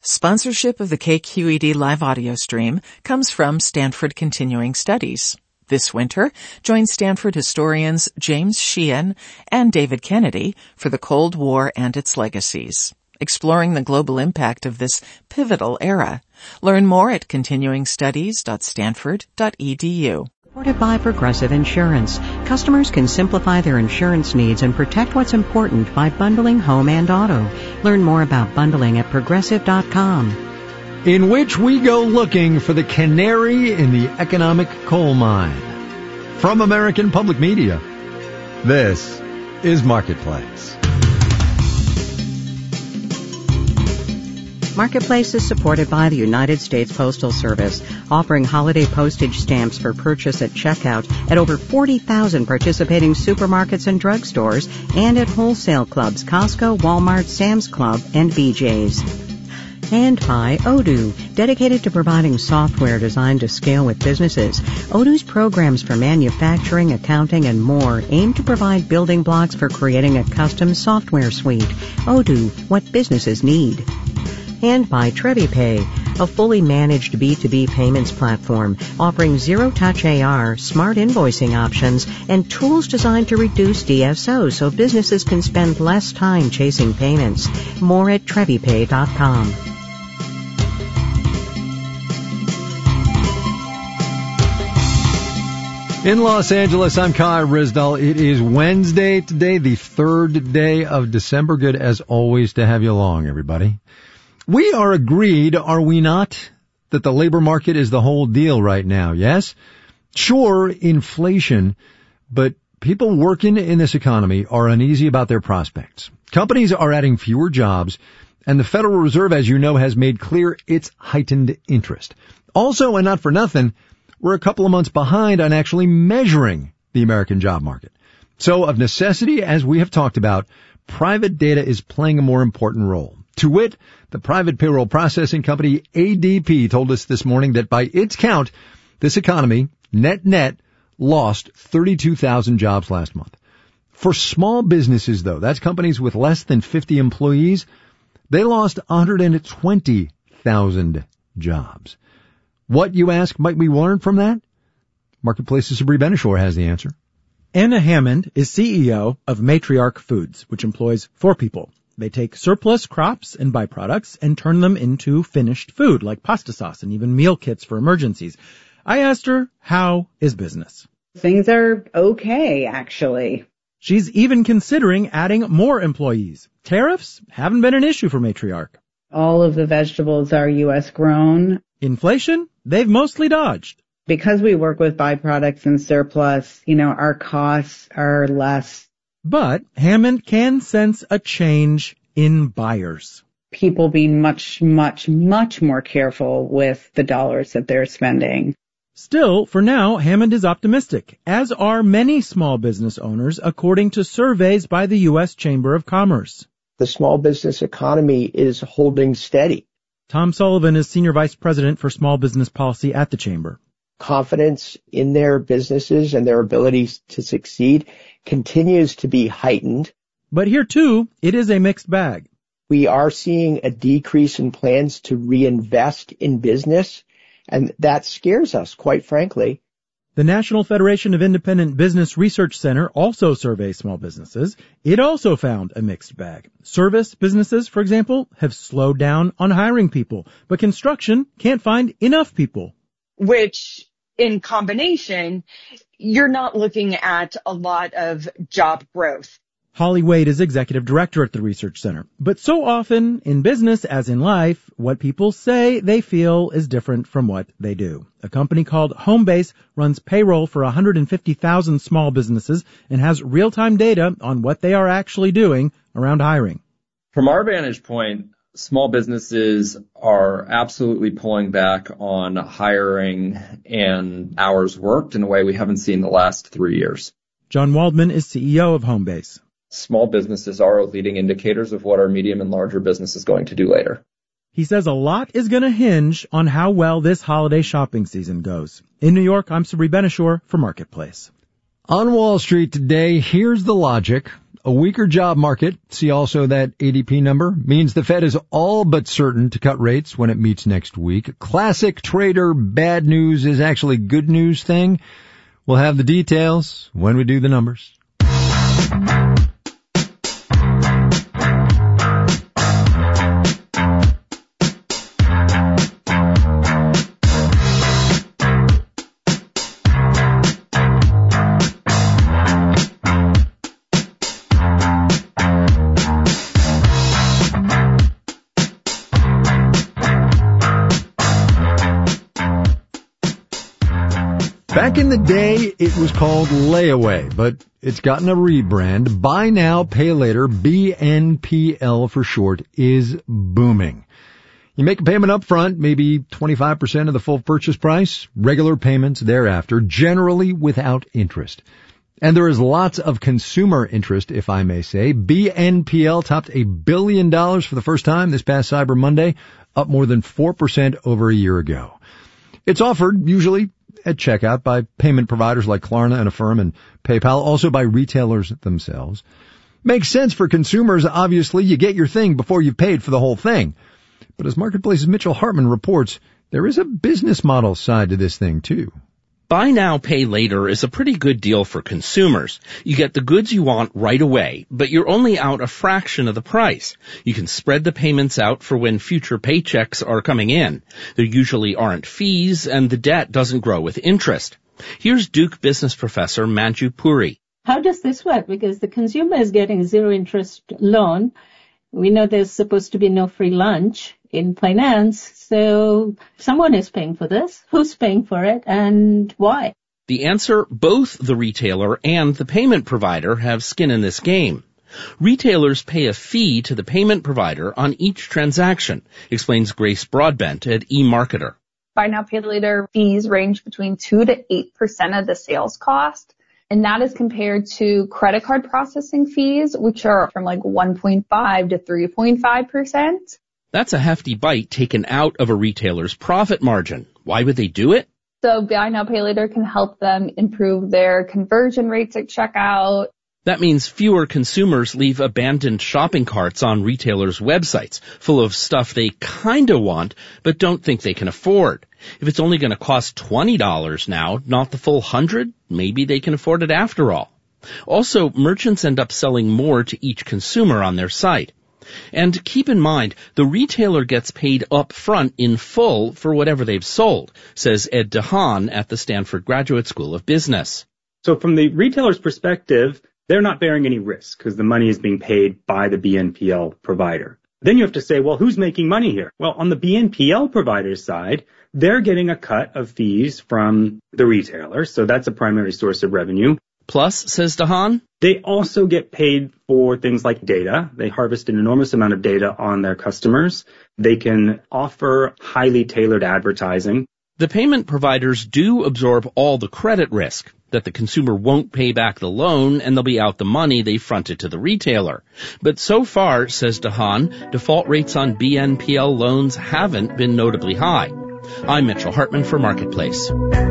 Sponsorship of the KQED live audio stream comes from Stanford Continuing Studies. This winter, join Stanford historians James Sheehan and David Kennedy for the Cold War and its legacies, exploring the global impact of this pivotal era. Learn more at continuingstudies.stanford.edu. Supported by Progressive Insurance. Customers can simplify their insurance needs and protect what's important by bundling home and auto. Learn more about bundling at Progressive.com. In which we go looking for the canary in the economic coal mine. From American Public Media, this is Marketplace. Marketplace is supported by the United States Postal Service, offering holiday postage stamps for purchase at checkout at over 40,000 participating supermarkets and drugstores and at wholesale clubs Costco, Walmart, Sam's Club, and BJ's. And by Odoo, dedicated to providing software designed to scale with businesses. Odoo's programs for manufacturing, accounting, and more aim to provide building blocks for creating a custom software suite. Odoo, what businesses need. And by TreviPay, a fully managed B2B payments platform offering zero-touch AR, smart invoicing options, and tools designed to reduce DSO so businesses can spend less time chasing payments. More at TreviPay.com. In Los Angeles, I'm Kai Rizdal. It is Wednesday today, the third day of December. Good as always to have you along, everybody. We are agreed, are we not, that the labor market is the whole deal right now, yes? Sure, inflation, but people working in this economy are uneasy about their prospects. Companies are adding fewer jobs, and the Federal Reserve, as you know, has made clear its heightened interest. Also, and not for nothing, we're a couple of months behind on actually measuring the American job market. So, of necessity, as we have talked about, private data is playing a more important role. To wit, the private payroll processing company ADP told us this morning that by its count, this economy, net, lost 32,000 jobs last month. For small businesses, though, that's companies with less than 50 employees, they lost 120,000 jobs. What, you ask, might we learn from that? Marketplace's Sabri Benishore has the answer. Anna Hammond is CEO of Matriarch Foods, which employs 4 people. They take surplus crops and byproducts and turn them into finished food, like pasta sauce and even meal kits for emergencies. I asked her, how is business? Things are okay, actually. She's even considering adding more employees. Tariffs haven't been an issue for Matriarch. All of the vegetables are U.S. grown. Inflation, they've mostly dodged. Because we work with byproducts and surplus, our costs are less. But Hammond can sense a change in buyers. People being much, much, much more careful with the dollars that they're spending. Still, for now, Hammond is optimistic, as are many small business owners, according to surveys by the U.S. Chamber of Commerce. The small business economy is holding steady. Tom Sullivan is Senior Vice President for Small Business Policy at the Chamber. Confidence in their businesses and their abilities to succeed continues to be heightened. But here, too, it is a mixed bag. We are seeing a decrease in plans to reinvest in business, and that scares us, quite frankly. The National Federation of Independent Business Research Center also surveys small businesses. It also found a mixed bag. Service businesses, for example, have slowed down on hiring people, but construction can't find enough people. Which, in combination, you're not looking at a lot of job growth. Holly Wade is executive director at the research center. But so often, in business as in life, what people say they feel is different from what they do. A company called Homebase runs payroll for 150,000 small businesses and has real-time data on what they are actually doing around hiring. From our vantage point, small businesses are absolutely pulling back on hiring and hours worked in a way we haven't seen the last 3 years. John Waldman is CEO of Homebase. Small businesses are leading indicators of what our medium and larger business is going to do later. He says a lot is going to hinge on how well this holiday shopping season goes. In New York, I'm Sabri Benishore for Marketplace. On Wall Street today, here's the logic. A weaker job market, see also that ADP number, means the Fed is all but certain to cut rates when it meets next week. Classic trader bad news is actually good news thing. We'll have the details when we do the numbers. Back in the day, it was called layaway, but it's gotten a rebrand. Buy now, pay later, BNPL for short, is booming. You make a payment up front, maybe 25% of the full purchase price, regular payments thereafter, generally without interest. And there is lots of consumer interest, if I may say. BNPL topped $1 billion for the first time this past Cyber Monday, up more than 4% over a year ago. It's offered usually at checkout by payment providers like Klarna and Affirm and PayPal, also by retailers themselves. Makes sense for consumers, obviously. You get your thing before you've paid for the whole thing. But as Marketplace's Mitchell Hartman reports, there is a business model side to this thing, too. Buy now, pay later is a pretty good deal for consumers. You get the goods you want right away, but you're only out a fraction of the price. You can spread the payments out for when future paychecks are coming in. There usually aren't fees, and the debt doesn't grow with interest. Here's Duke business professor Manju Puri. How does this work? Because the consumer is getting zero interest loan. We know there's supposed to be no free lunch in finance, so someone is paying for this. Who's paying for it and why? The answer, both the retailer and the payment provider have skin in this game. Retailers pay a fee to the payment provider on each transaction, explains Grace Broadbent at eMarketer. Buy now, pay later fees range between 2 to 8% of the sales cost. And that is compared to credit card processing fees, which are from like 1.5 to 3.5%. That's a hefty bite taken out of a retailer's profit margin. Why would they do it? So buy now, pay later can help them improve their conversion rates at checkout. That means fewer consumers leave abandoned shopping carts on retailers' websites full of stuff they kinda want but don't think they can afford. If it's only going to cost $20 now, not the full $100, maybe they can afford it after all. Also, merchants end up selling more to each consumer on their site. And keep in mind, the retailer gets paid up front in full for whatever they've sold, says Ed DeHaan at the Stanford Graduate School of Business. So from the retailer's perspective, they're not bearing any risk because the money is being paid by the BNPL provider. Then you have to say, well, who's making money here? Well, on the BNPL provider's side, they're getting a cut of fees from the retailer, so that's a primary source of revenue. Plus, says DeHaan, they also get paid for things like data. They harvest an enormous amount of data on their customers. They can offer highly tailored advertising. The payment providers do absorb all the credit risk, that the consumer won't pay back the loan and they'll be out the money they fronted to the retailer. But so far, says DeHaan, default rates on BNPL loans haven't been notably high. I'm Mitchell Hartman for Marketplace.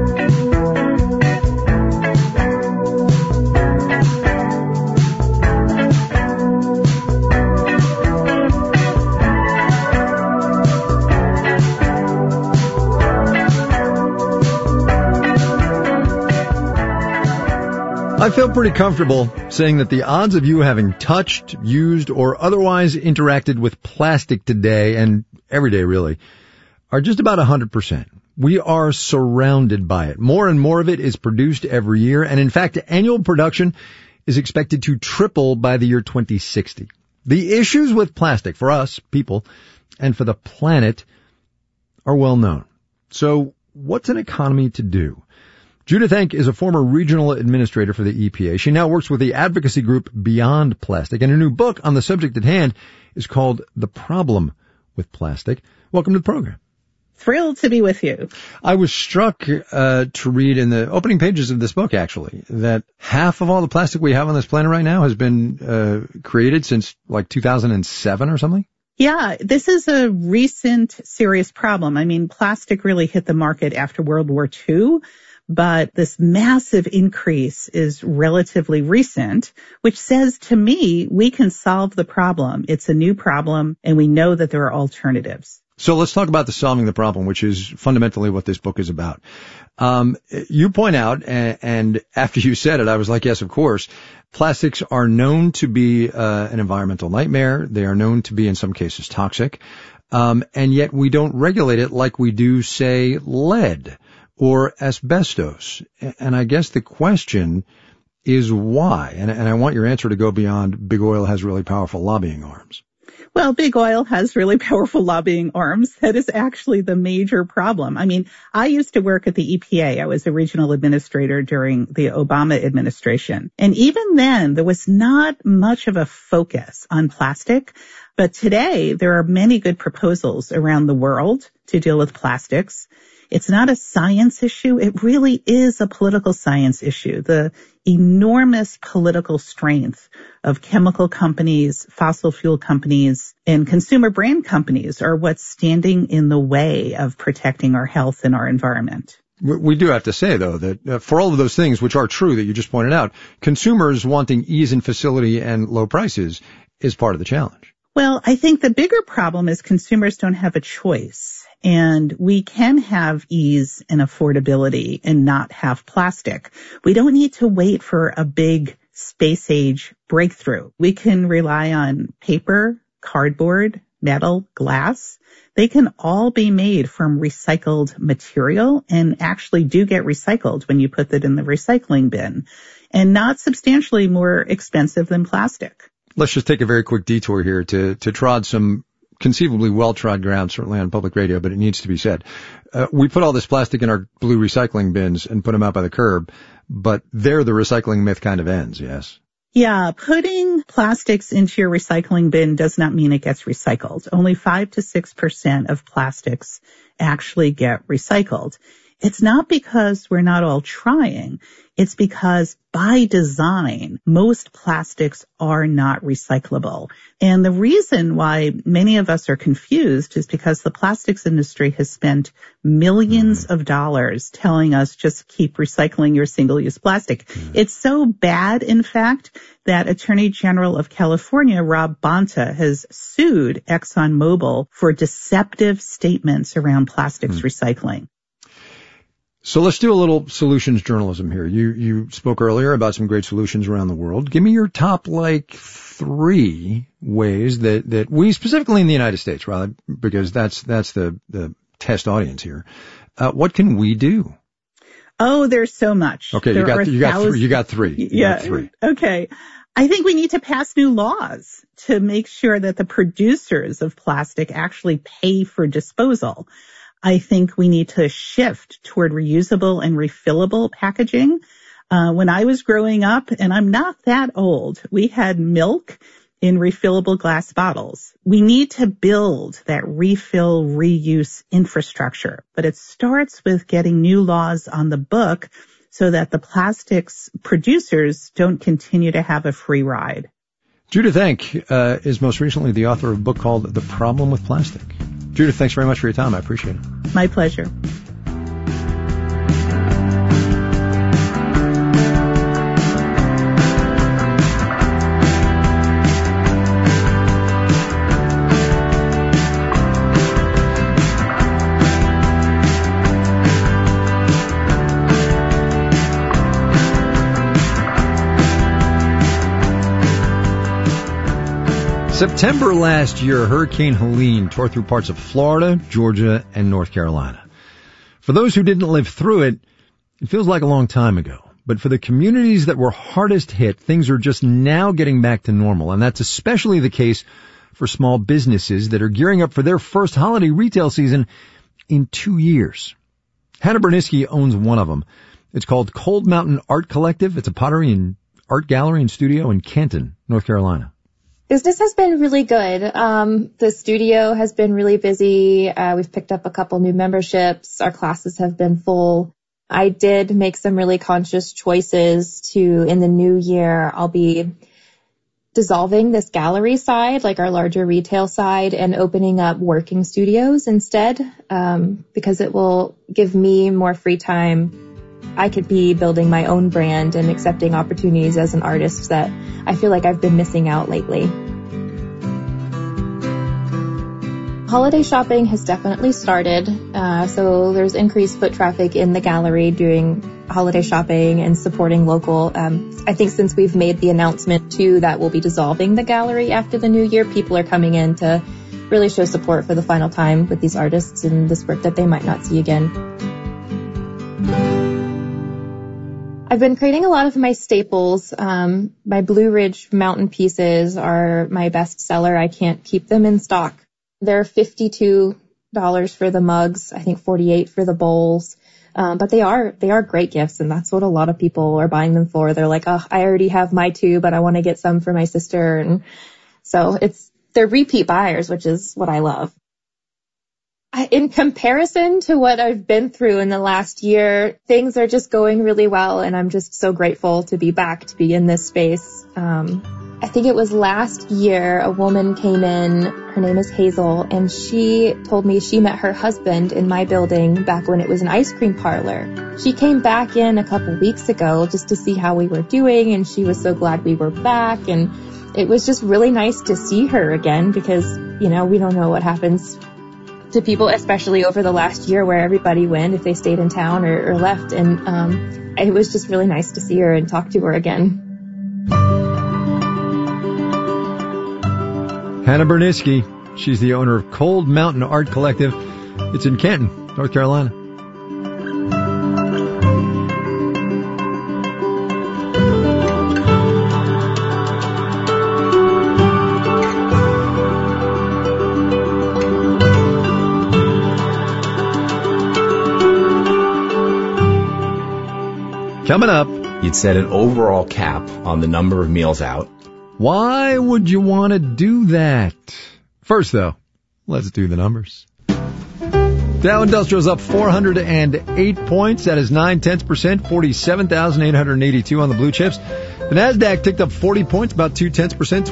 I feel pretty comfortable saying that the odds of you having touched, used, or otherwise interacted with plastic today, and every day really, are just about 100%. We are surrounded by it. More and more of it is produced every year, and in fact, annual production is expected to triple by the year 2060. The issues with plastic for us, people, and for the planet are well known. So what's an economy to do? Judith Enck is a former regional administrator for the EPA. She now works with the advocacy group Beyond Plastic, and her new book on the subject at hand is called The Problem with Plastic. Welcome to the program. Thrilled to be with you. I was struck to read in the opening pages of this book, actually, that half of all the plastic we have on this planet right now has been created since like 2007 or something. Yeah, this is a recent serious problem. I mean, plastic really hit the market after World War II. But this massive increase is relatively recent, which says to me, we can solve the problem. It's a new problem, and we know that there are alternatives. So let's talk about the solving the problem, which is fundamentally what this book is about. You point out, and after you said it, I was like, yes, of course, plastics are known to be an environmental nightmare. They are known to be, in some cases, toxic. And yet we don't regulate it like we do, say, lead or asbestos. And I guess the question is why? And I want your answer to go beyond big oil has really powerful lobbying arms. Well, big oil has really powerful lobbying arms. That is actually the major problem. I mean, I used to work at the EPA. I was a regional administrator during the Obama administration. And even then, there was not much of a focus on plastic. But today, there are many good proposals around the world to deal with plastics. It's not a science issue. It really is a political science issue. The enormous political strength of chemical companies, fossil fuel companies, and consumer brand companies are what's standing in the way of protecting our health and our environment. We do have to say, though, that for all of those things, which are true that you just pointed out, consumers wanting ease and facility and low prices is part of the challenge. Well, I think the bigger problem is consumers don't have a choice. And we can have ease and affordability and not have plastic. We don't need to wait for a big space age breakthrough. We can rely on paper, cardboard, metal, glass. They can all be made from recycled material and actually do get recycled when you put it in the recycling bin, and not substantially more expensive than plastic. Let's just take a very quick detour here to trod some conceivably well-trod ground, certainly on public radio, but it needs to be said. We put all this plastic in our blue recycling bins and put them out by the curb, but there the recycling myth kind of ends, yes? Yeah, putting plastics into your recycling bin does not mean it gets recycled. Only 5 to 6% of plastics actually get recycled. It's not because we're not all trying. It's because by design, most plastics are not recyclable. And the reason why many of us are confused is because the plastics industry has spent millions of dollars telling us just keep recycling your single-use plastic. It's so bad, in fact, that Attorney General of California, Rob Bonta, has sued ExxonMobil for deceptive statements around plastics recycling. So let's do a little solutions journalism here. You spoke earlier about some great solutions around the world. Give me your top, 3 ways that we, specifically in the United States, rather, because that's the test audience here. What can we do? Oh, there's so much. Okay, you got three. Yeah. Okay. I think we need to pass new laws to make sure that the producers of plastic actually pay for disposal. I think we need to shift toward reusable and refillable packaging. When I was growing up, and I'm not that old, we had milk in refillable glass bottles. We need to build that refill, reuse infrastructure, but it starts with getting new laws on the book so that the plastics producers don't continue to have a free ride. Judith Enck is most recently the author of a book called The Problem with Plastic. Judith, thanks very much for your time. I appreciate it. My pleasure. September last year, Hurricane Helene tore through parts of Florida, Georgia, and North Carolina. For those who didn't live through it, it feels like a long time ago. But for the communities that were hardest hit, things are just now getting back to normal. And that's especially the case for small businesses that are gearing up for their first holiday retail season in 2 years. Hannah Bernisky owns one of them. It's called Cold Mountain Art Collective. It's a pottery and art gallery and studio in Canton, North Carolina. Business has been really good. The studio has been really busy. We've picked up a couple new memberships. Our classes have been full. I did make some really conscious choices in the new year, I'll be dissolving this gallery side, like our larger retail side, and opening up working studios instead, because it will give me more free time I could be building my own brand and accepting opportunities as an artist that I feel like I've been missing out lately. Holiday shopping has definitely started, so there's increased foot traffic in the gallery doing holiday shopping and supporting local. I think since we've made the announcement too that we'll be dissolving the gallery after the new year, people are coming in to really show support for the final time with these artists and this work that they might not see again. I've been creating a lot of my staples. My Blue Ridge mountain pieces are my best seller. I can't keep them in stock. They're $52 for the mugs, I think $48 for the bowls. But they are great gifts, and that's what a lot of people are buying them for. They're like, oh, I already have my two, but I want to get some for my sister. And so they're repeat buyers, which is what I love. In comparison to what I've been through in the last year, things are just going really well, and I'm just so grateful to be back, to be in this space. I think it was last year, a woman came in, her name is Hazel, and she told me she met her husband in my building back when it was an ice cream parlor. She came back in a couple weeks ago just to see how we were doing, and she was so glad we were back, and it was just really nice to see her again because, we don't know what happens to people, especially over the last year where everybody went, if they stayed in town or left, and it was just really nice to see her and talk to her again. Hannah Bernisky. She's the owner of Cold Mountain Art Collective. It's in Canton, North Carolina. Coming up, you'd set an overall cap on the number of meals out. Why would you want to do that? First, though, let's do the numbers. Dow Industrial's up 408 points. That is 0.9%, 47,882 on the blue chips. The NASDAQ ticked up 40 points, about 0.2%,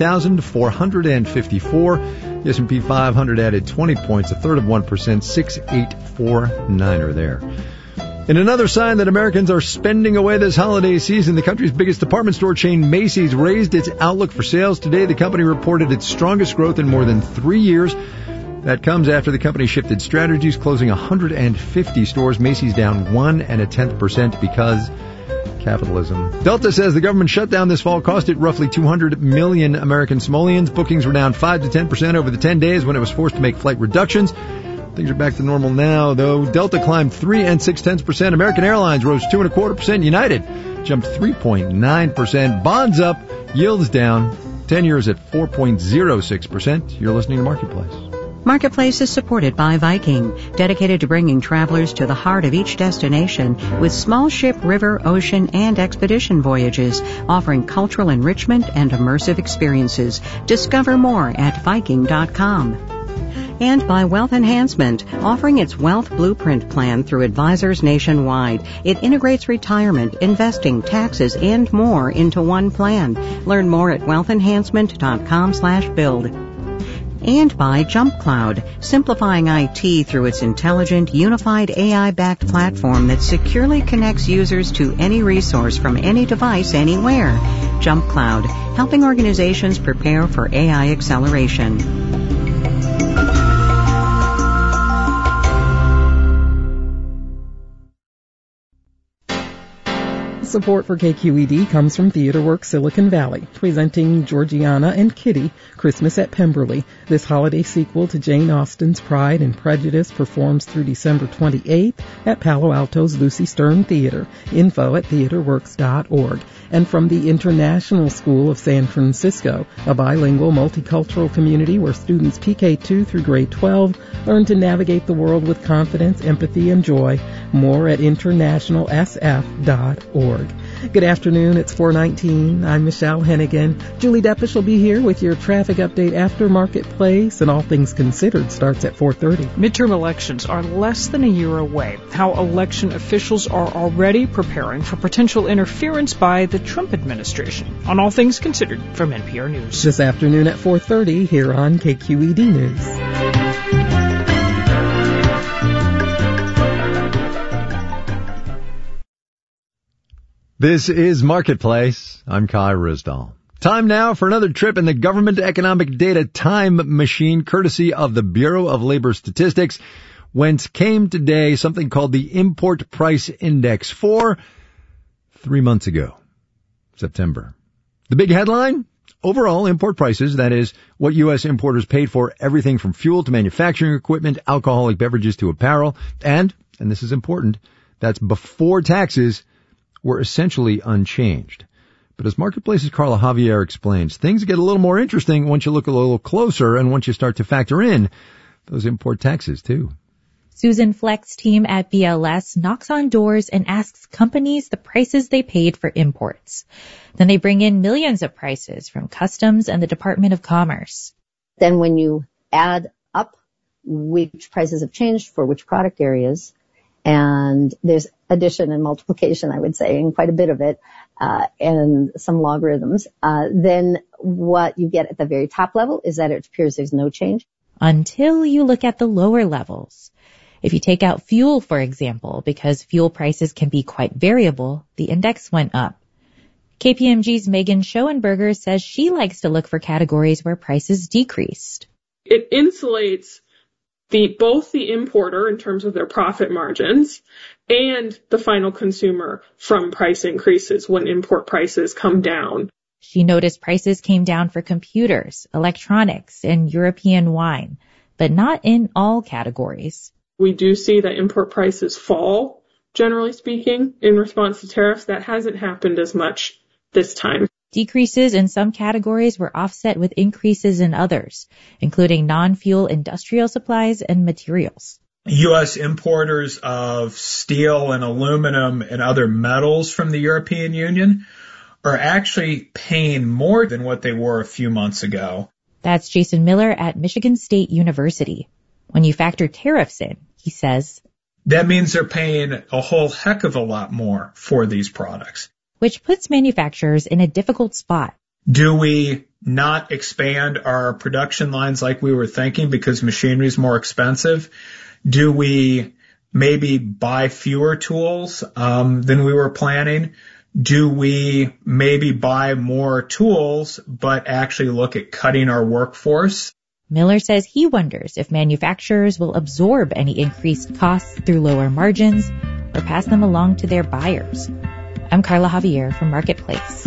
23,454. The S&P 500 added 20 points, 1/3%, 6,849 there. In another sign that Americans are spending away this holiday season, the country's biggest department store chain, Macy's, raised its outlook for sales today. The company reported its strongest growth in more than 3 years. That comes after the company shifted strategies, closing 150 stores. Macy's down 1.1% because capitalism. Delta says the government shutdown this fall cost it roughly 200 million American simoleons. Bookings were down 5 to 10% over the 10 days when it was forced to make flight reductions. Things are back to normal now, though. Delta climbed 3.6%. American Airlines rose 2.25%. United jumped 3.9%. Bonds up, yields down. 10 years at 4.06%. You're listening to Marketplace. Marketplace is supported by Viking, dedicated to bringing travelers to the heart of each destination with small ship, river, ocean, and expedition voyages, offering cultural enrichment and immersive experiences. Discover more at Viking.com. And by Wealth Enhancement, offering its Wealth Blueprint plan through advisors nationwide. It integrates retirement, investing, taxes, and more into one plan. Learn more at wealthenhancement.com/build. And by JumpCloud, simplifying IT through its intelligent, unified AI-backed platform that securely connects users to any resource from any device anywhere. JumpCloud, helping organizations prepare for AI acceleration. Support for KQED comes from TheaterWorks Silicon Valley, presenting Georgiana and Kitty, Christmas at Pemberley. This holiday sequel to Jane Austen's Pride and Prejudice performs through December 28th at Palo Alto's Lucy Stern Theater. Info at theaterworks.org. And from the International School of San Francisco, a bilingual multicultural community where students PK2 through grade 12 learn to navigate the world with confidence, empathy, and joy. More at internationalsf.org. Good afternoon. It's 4:19. I'm Michelle Hennigan. Julie Deppish will be here with your traffic update after Marketplace, and All Things Considered starts at 4:30. Midterm elections are less than a year away. How election officials are already preparing for potential interference by the Trump administration. On All Things Considered from NPR News. This afternoon at 4:30 here on KQED News. This is Marketplace. I'm Kai Ryssdal. Time now for another trip in the government economic data time machine, courtesy of the Bureau of Labor Statistics, whence came today something called the Import Price Index for 3 months ago, September. The big headline? Overall import prices, that is, what U.S. importers paid for everything from fuel to manufacturing equipment, alcoholic beverages to apparel, and this is important, that's before taxes, were essentially unchanged. But as Marketplace's Carla Javier explains, things get a little more interesting once you look a little closer and once you start to factor in those import taxes, too. Susan Fleck's team at BLS knocks on doors and asks companies the prices they paid for imports. Then they bring in millions of prices from Customs and the Department of Commerce. Then when you add up which prices have changed for which product areas, and there's addition and multiplication, I would say, and quite a bit of it, and some logarithms, then what you get at the very top level is that it appears there's no change. Until you look at the lower levels. If you take out fuel, for example, because fuel prices can be quite variable, the index went up. KPMG's Megan Schoenberger says she likes to look for categories where prices decreased. It insulates both the importer in terms of their profit margins and the final consumer from price increases when import prices come down. She noticed prices came down for computers, electronics, and European wine, but not in all categories. We do see that import prices fall, generally speaking, in response to tariffs. That hasn't happened as much this time. Decreases in some categories were offset with increases in others, including non-fuel industrial supplies and materials. U.S. importers of steel and aluminum and other metals from the European Union are actually paying more than what they were a few months ago. That's Jason Miller at Michigan State University. When you factor tariffs in, he says, that means they're paying a whole heck of a lot more for these products. Which puts manufacturers in a difficult spot. Do we not expand our production lines like we were thinking because machinery is more expensive? Do we maybe buy fewer tools than we were planning? Do we maybe buy more tools but actually look at cutting our workforce? Miller says he wonders if manufacturers will absorb any increased costs through lower margins or pass them along to their buyers. I'm Carla Javier from Marketplace.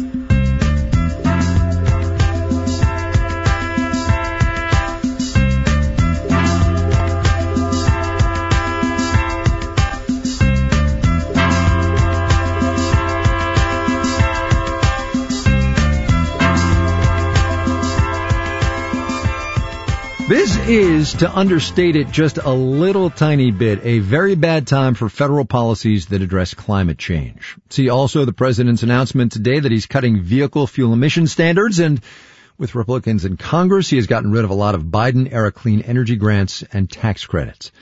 This is, to understate it just a little tiny bit, a very bad time for federal policies that address climate change. See also the president's announcement today that he's cutting vehicle fuel emission standards, and with Republicans in Congress, he has gotten rid of a lot of Biden-era clean energy grants and tax credits.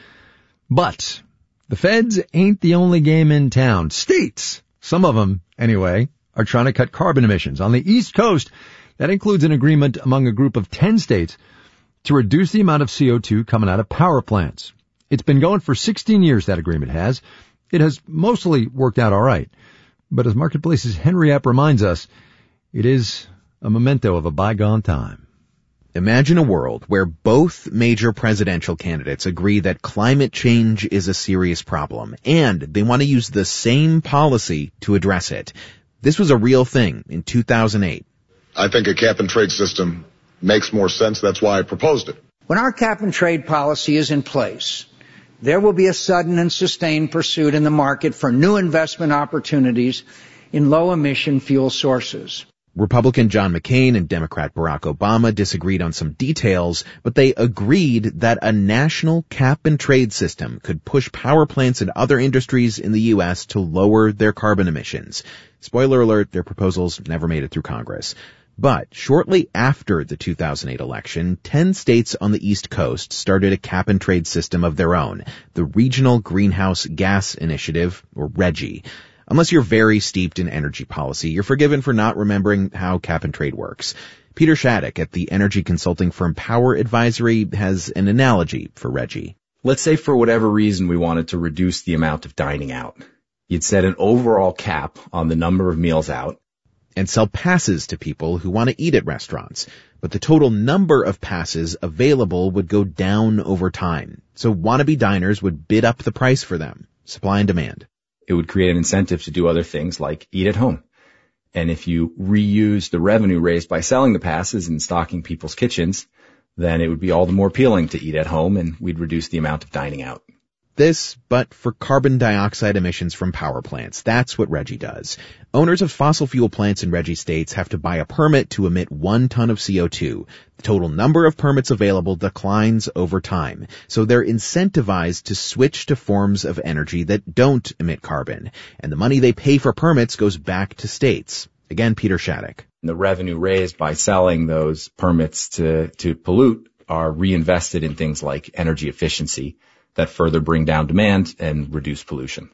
But the feds ain't the only game in town. States, some of them anyway, are trying to cut carbon emissions. On the East Coast, that includes an agreement among a group of 10 states to reduce the amount of CO2 coming out of power plants. It's been going for 16 years, that agreement has. It has mostly worked out all right. But as Marketplace's Henry Epp reminds us, it is a memento of a bygone time. Imagine a world where both major presidential candidates agree that climate change is a serious problem, and they want to use the same policy to address it. This was a real thing in 2008. I think a cap-and-trade system makes more sense. That's why I proposed it. When our cap-and-trade policy is in place, there will be a sudden and sustained pursuit in the market for new investment opportunities in low-emission fuel sources. Republican John McCain and Democrat Barack Obama disagreed on some details, but they agreed that a national cap-and-trade system could push power plants and other industries in the U.S. to lower their carbon emissions. Spoiler alert, their proposals never made it through Congress. But shortly after the 2008 election, 10 states on the East Coast started a cap-and-trade system of their own, the Regional Greenhouse Gas Initiative, or RGGI. Unless you're very steeped in energy policy, you're forgiven for not remembering how cap-and-trade works. Peter Shattuck at the energy consulting firm Power Advisory has an analogy for RGGI. Let's say for whatever reason we wanted to reduce the amount of dining out. You'd set an overall cap on the number of meals out. And sell passes to people who want to eat at restaurants. But the total number of passes available would go down over time. So wannabe diners would bid up the price for them. Supply and demand. It would create an incentive to do other things like eat at home. And if you reuse the revenue raised by selling the passes and stocking people's kitchens, then it would be all the more appealing to eat at home, and we'd reduce the amount of dining out. This, but for carbon dioxide emissions from power plants. That's what RGGI does. Owners of fossil fuel plants in RGGI states have to buy a permit to emit 1 ton of CO2. The total number of permits available declines over time, so they're incentivized to switch to forms of energy that don't emit carbon. And the money they pay for permits goes back to states. Again, Peter Shattuck. The revenue raised by selling those permits to pollute are reinvested in things like energy efficiency that further bring down demand and reduce pollution.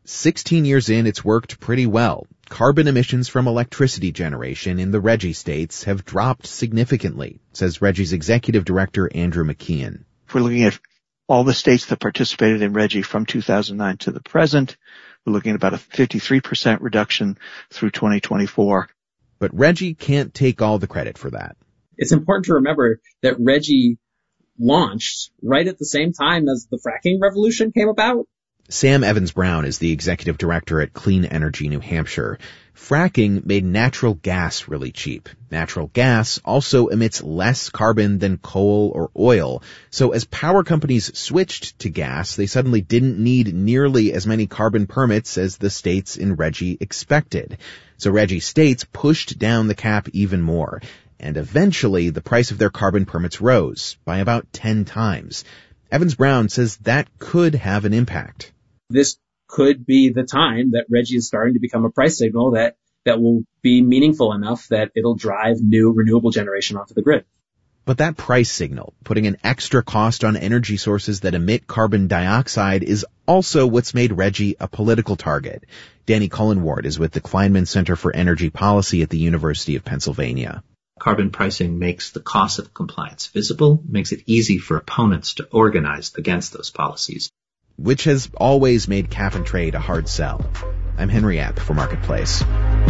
16 years in, it's worked pretty well. Carbon emissions from electricity generation in the RGGI states have dropped significantly, says RGGI's executive director Andrew McKeon. If we're looking at all the states that participated in RGGI from 2009 to the present, we're looking at about a 53% reduction through 2024. But RGGI can't take all the credit for that. It's important to remember that RGGI launched right at the same time as the fracking revolution came about. Sam Evans-Brown is the executive director at Clean Energy New Hampshire. Fracking made natural gas really cheap. Natural gas also emits less carbon than coal or oil. So as power companies switched to gas, they suddenly didn't need nearly as many carbon permits as the states in RGGI expected. So RGGI states pushed down the cap even more. And eventually, the price of their carbon permits rose by about 10 times. Evans-Brown says that could have an impact. This could be the time that RGGI is starting to become a price signal that will be meaningful enough that it'll drive new renewable generation onto the grid. But that price signal, putting an extra cost on energy sources that emit carbon dioxide, is also what's made RGGI a political target. Danny Cullenward is with the Kleinman Center for Energy Policy at the University of Pennsylvania. Carbon pricing makes the cost of compliance visible, makes it easy for opponents to organize against those policies. Which has always made cap and trade a hard sell. I'm Henry Epp for Marketplace.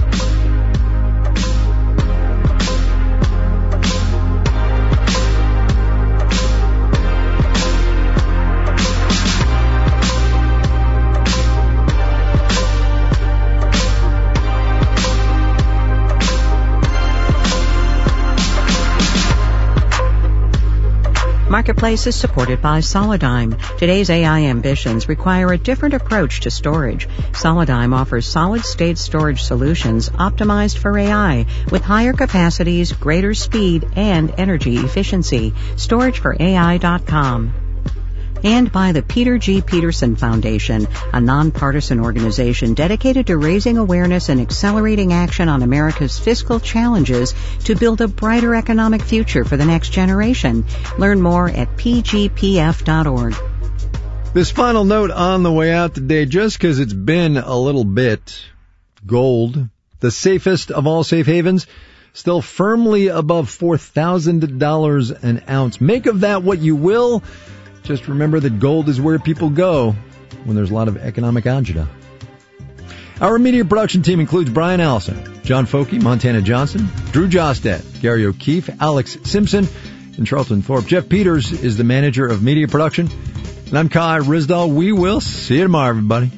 Marketplace is supported by Solidigm. Today's AI ambitions require a different approach to storage. Solidigm offers solid-state storage solutions optimized for AI with higher capacities, greater speed, and energy efficiency. StorageForAI.com. And by the Peter G. Peterson Foundation, a nonpartisan organization dedicated to raising awareness and accelerating action on America's fiscal challenges to build a brighter economic future for the next generation. Learn more at pgpf.org. This final note on the way out today, just because it's been a little bit, gold, the safest of all safe havens, still firmly above $4,000 an ounce. Make of that what you will. Just remember that gold is where people go when there's a lot of economic agita. Our immediate production team includes Brian Allison, John Folke, Montana Johnson, Drew Jostad, Gary O'Keefe, Alex Simpson, and Charlton Thorpe. Jeff Peters is the manager of media production. And I'm Kai Risdall. We will see you tomorrow, everybody.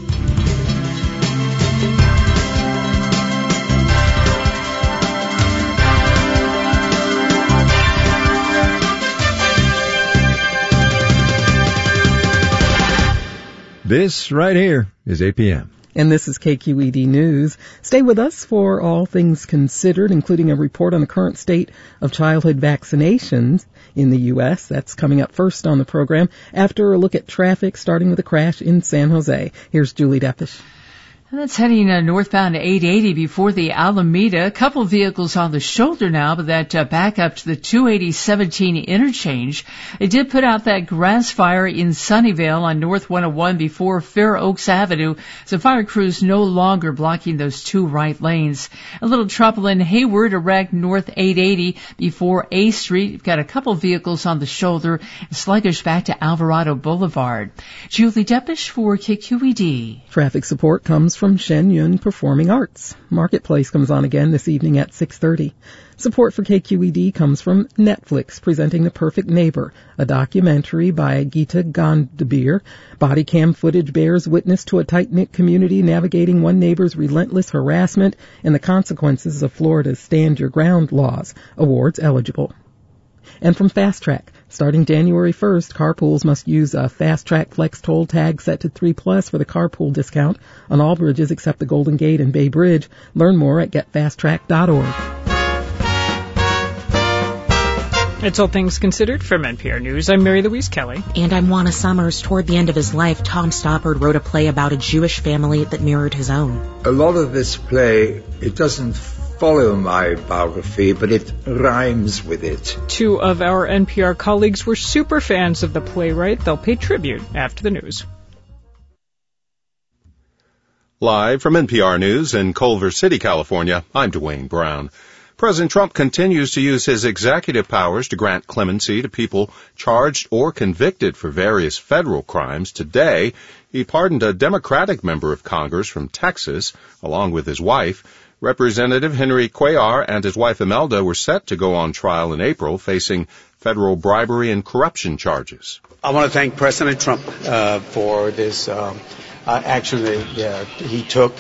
This right here is APM. And this is KQED News. Stay with us for all things considered, including a report on the current state of childhood vaccinations in the U.S. That's coming up first on the program after a look at traffic, starting with a crash in San Jose. Here's Julie Deppish. And that's heading northbound 880 before the Alameda. A couple of vehicles on the shoulder now, but that back up to the 280-17 interchange. They did put out that grass fire in Sunnyvale on North 101 before Fair Oaks Avenue. So fire crews no longer blocking those two right lanes. A little trouble in Hayward, a wreck North 880 before A Street. You've got a couple of vehicles on the shoulder. Sluggish back to Alvarado Boulevard. Julie Deppish for KQED. Traffic support comes from Shen Yun Performing Arts. Marketplace comes on again this evening at 6:30. Support for KQED comes from Netflix, presenting The Perfect Neighbor, a documentary by Geeta Gandabir. Body cam footage bears witness to a tight-knit community navigating one neighbor's relentless harassment and the consequences of Florida's Stand Your Ground laws. Awards eligible. And from Fast Track, starting January 1st, carpools must use a Fast Track Flex toll tag set to 3+ for the carpool discount on all bridges except the Golden Gate and Bay Bridge. Learn more at getfasttrack.org. It's All Things Considered from NPR News. I'm Mary Louise Kelly. And I'm Juana Summers. Toward the end of his life, Tom Stoppard wrote a play about a Jewish family that mirrored his own. A lot of this play, it doesn't follow my biography, but it rhymes with it. Two of our NPR colleagues were super fans of the playwright. They'll pay tribute after the news. Live from NPR News in Culver City, California, I'm Dwayne Brown. President Trump continues to use his executive powers to grant clemency to people charged or convicted for various federal crimes. Today, he pardoned a Democratic member of Congress from Texas, along with his wife. Representative Henry Cuellar and his wife Imelda were set to go on trial in April, facing federal bribery and corruption charges. I want to thank President Trump for this action that he took.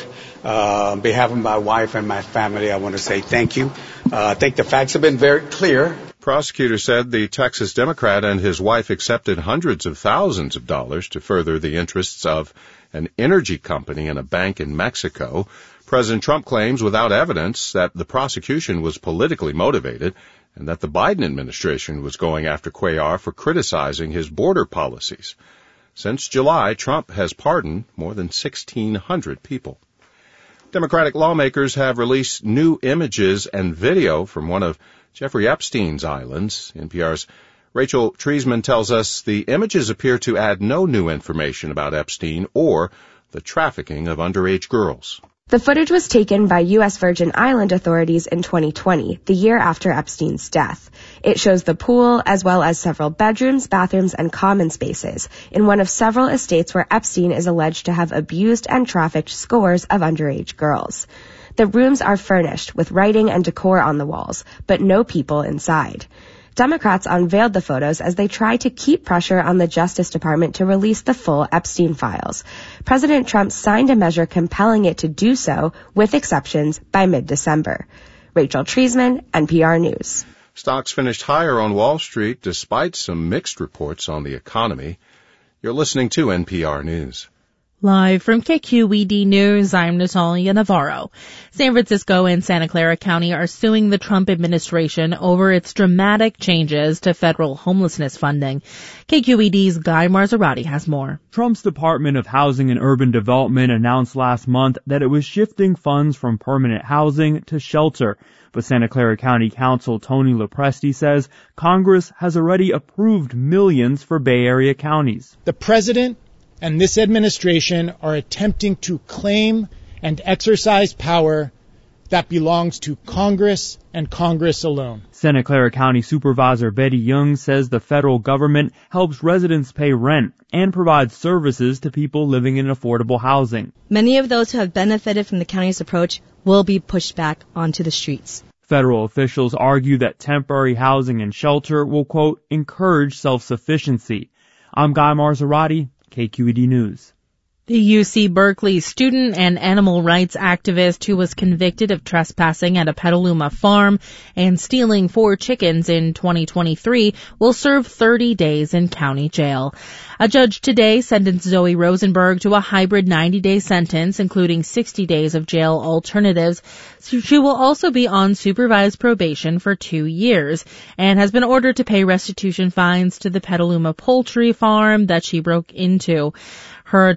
On behalf of my wife and my family, I want to say thank you. I think the facts have been very clear. Prosecutors said the Texas Democrat and his wife accepted hundreds of thousands of dollars to further the interests of an energy company and a bank in Mexico. President Trump claims without evidence that the prosecution was politically motivated and that the Biden administration was going after Cuellar for criticizing his border policies. Since July, Trump has pardoned more than 1,600 people. Democratic lawmakers have released new images and video from one of Jeffrey Epstein's islands. NPR's Rachel Treisman tells us the images appear to add no new information about Epstein or the trafficking of underage girls. The footage was taken by U.S. Virgin Island authorities in 2020, the year after Epstein's death. It shows the pool, as well as several bedrooms, bathrooms, and common spaces in one of several estates where Epstein is alleged to have abused and trafficked scores of underage girls. The rooms are furnished with writing and decor on the walls, but no people inside. Democrats unveiled the photos as they try to keep pressure on the Justice Department to release the full Epstein files. President Trump signed a measure compelling it to do so, with exceptions, by mid-December. Rachel Treisman, NPR News. Stocks finished higher on Wall Street despite some mixed reports on the economy. You're listening to NPR News. Live from KQED News, I'm Natalia Navarro. San Francisco and Santa Clara County are suing the Trump administration over its dramatic changes to federal homelessness funding. KQED's Guy Marzorati has more. Trump's Department of Housing and Urban Development announced last month that it was shifting funds from permanent housing to shelter. But Santa Clara County Council Tony Lopresti says Congress has already approved millions for Bay Area counties. The president and this administration are attempting to claim and exercise power that belongs to Congress and Congress alone. Santa Clara County Supervisor Betty Young says the federal government helps residents pay rent and provides services to people living in affordable housing. Many of those who have benefited from the county's approach will be pushed back onto the streets. Federal officials argue that temporary housing and shelter will, quote, encourage self-sufficiency. I'm Guy Marzorati, KQED News. The UC Berkeley student and animal rights activist who was convicted of trespassing at a Petaluma farm and stealing 4 chickens in 2023 will serve 30 days in county jail. A judge today sentenced Zoe Rosenberg to a hybrid 90-day sentence, including 60 days of jail alternatives. She will also be on supervised probation for 2 years and has been ordered to pay restitution fines to the Petaluma poultry farm that she broke into. Her attorney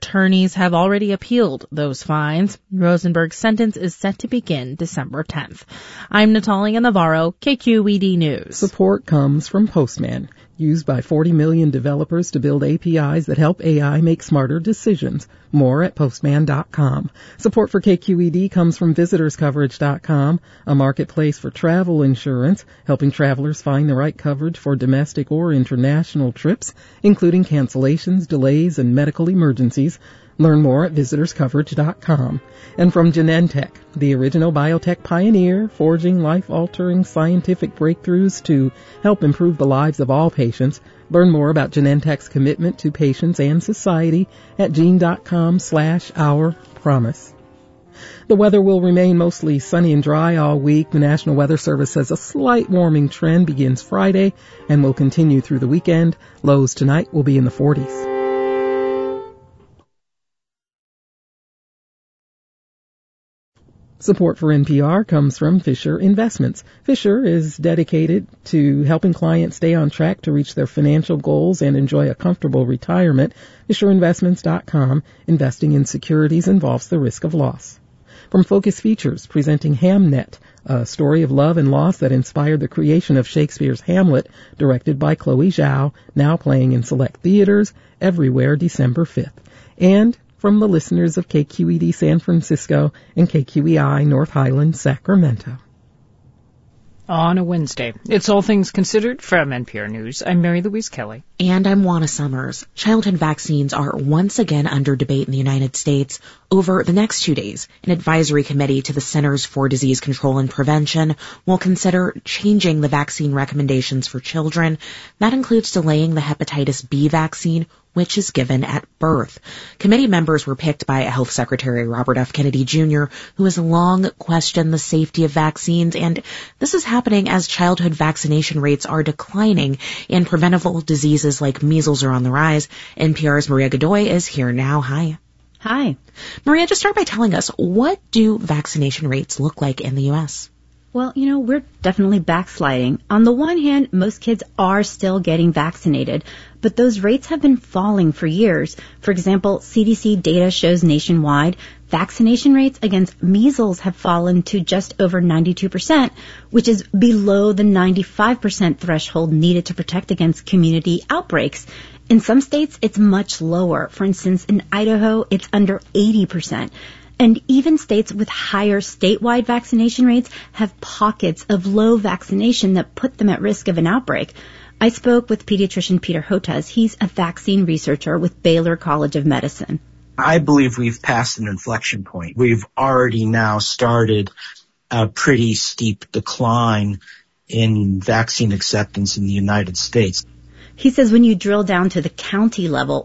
counties have already appealed those fines. Rosenberg's sentence is set to begin December 10th. I'm Natalia Navarro, KQED News. Support comes from Postman, used by 40 million developers to build APIs that help AI make smarter decisions. More at postman.com. Support for KQED comes from visitorscoverage.com, a marketplace for travel insurance, helping travelers find the right coverage for domestic or international trips, including cancellations, delays, and medical emergencies. Learn more at visitorscoverage.com. And from Genentech, the original biotech pioneer, forging life-altering scientific breakthroughs to help improve the lives of all patients. Learn more about Genentech's commitment to patients and society at gene.com/ourpromise. The weather will remain mostly sunny and dry all week. The National Weather Service says a slight warming trend begins Friday and will continue through the weekend. Lows tonight will be in the 40s. Support for NPR comes from Fisher Investments. Fisher is dedicated to helping clients stay on track to reach their financial goals and enjoy a comfortable retirement. FisherInvestments.com. Investing in securities involves the risk of loss. From Focus Features, presenting Hamnet, a story of love and loss that inspired the creation of Shakespeare's Hamlet, directed by Chloe Zhao, now playing in select theaters everywhere December 5th. And from the listeners of KQED San Francisco and KQEI North Highlands, Sacramento. On a Wednesday, it's All Things Considered from NPR News. I'm Mary Louise Kelly. And I'm Juana Summers. Childhood vaccines are once again under debate in the United States. Over the next 2 days, an advisory committee to the Centers for Disease Control and Prevention will consider changing the vaccine recommendations for children. That includes delaying the hepatitis B vaccine, which is given at birth. Committee members were picked by Health Secretary Robert F. Kennedy Jr., who has long questioned the safety of vaccines, and this is happening as childhood vaccination rates are declining and preventable diseases like measles are on the rise. NPR's Maria Godoy is here now. Hi. Hi. Maria, just start by telling us, what do vaccination rates look like in the U.S.? Well, we're definitely backsliding. On the one hand, most kids are still getting vaccinated, but those rates have been falling for years. For example, CDC data shows nationwide vaccination rates against measles have fallen to just over 92%, which is below the 95% threshold needed to protect against community outbreaks. In some states, it's much lower. For instance, in Idaho, it's under 80%. And even states with higher statewide vaccination rates have pockets of low vaccination that put them at risk of an outbreak. I spoke with pediatrician Peter Hotez. He's a vaccine researcher with Baylor College of Medicine. I believe we've passed an inflection point. We've already now started a pretty steep decline in vaccine acceptance in the United States. He says when you drill down to the county level,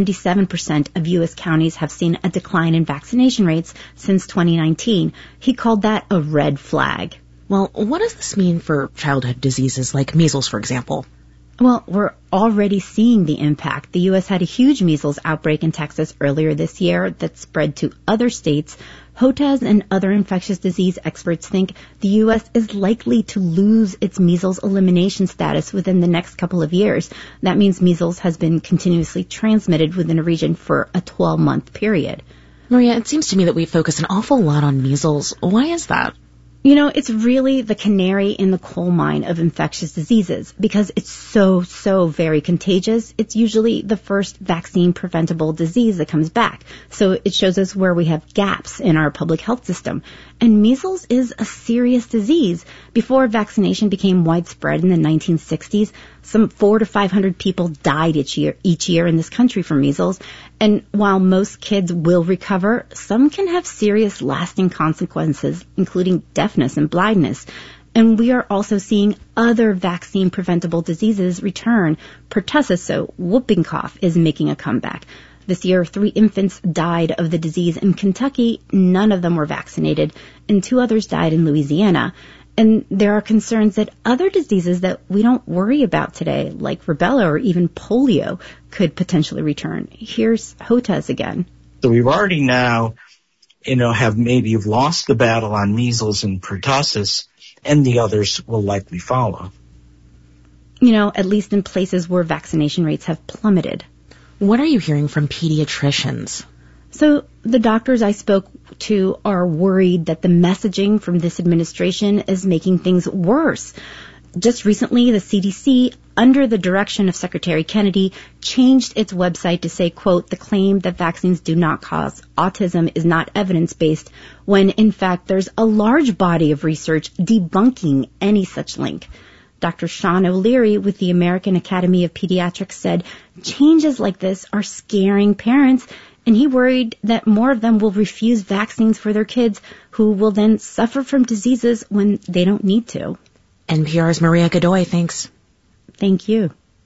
77% of U.S. counties have seen a decline in vaccination rates since 2019. He called that a red flag. Well, what does this mean for childhood diseases like measles, for example? Well, we're already seeing the impact. The U.S. had a huge measles outbreak in Texas earlier this year that spread to other states. Hotez and other infectious disease experts think the U.S. is likely to lose its measles elimination status within the next couple of years. That means measles has been continuously transmitted within a region for a 12-month period. Maria, it seems to me that we focus an awful lot on measles. Why is that? It's really the canary in the coal mine of infectious diseases because it's so very contagious. It's usually the first vaccine preventable disease that comes back. So it shows us where we have gaps in our public health system. And measles is a serious disease. Before vaccination became widespread in the 1960s, some 400 to 500 people died each year in this country from measles. And while most kids will recover, some can have serious lasting consequences, including deafness and blindness. And we are also seeing other vaccine preventable diseases return. Pertussis, so whooping cough, is making a comeback. This year, 3 infants died of the disease in Kentucky. None of them were vaccinated, and 2 others died in Louisiana. And there are concerns that other diseases that we don't worry about today, like rubella or even polio, could potentially return. Here's Hotez again. So we've already now, have maybe lost the battle on measles and pertussis, and the others will likely follow. At least in places where vaccination rates have plummeted. What are you hearing from pediatricians? So the doctors I spoke to are worried that the messaging from this administration is making things worse. Just recently, the CDC, under the direction of Secretary Kennedy, changed its website to say, quote, the claim that vaccines do not cause autism is not evidence-based, when in fact there's a large body of research debunking any such link. Dr. Sean O'Leary with the American Academy of Pediatrics said changes like this are scaring parents, and he worried that more of them will refuse vaccines for their kids, who will then suffer from diseases when they don't need to. NPR's Maria Godoy, thanks. Thank you.